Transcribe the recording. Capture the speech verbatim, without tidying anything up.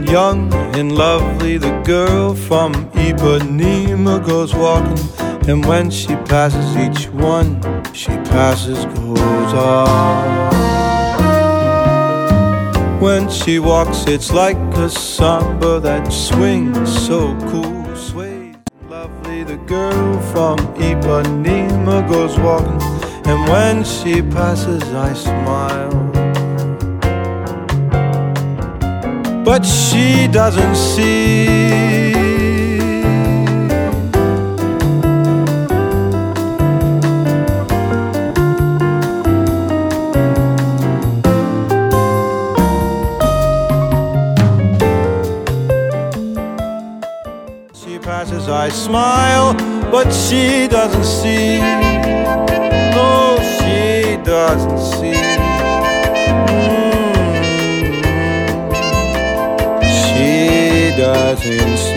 young and lovely, the girl from Ipanema goes walking, and when she passes each one, she passes goes on. When she walks, it's like a samba that swings so cool, sways. Lovely, the girl from Ipanema goes walking, and when she passes, I smile. But she doesn't see. She passes, I smile, but she doesn't see. No, she doesn't see. Mm. She doesn't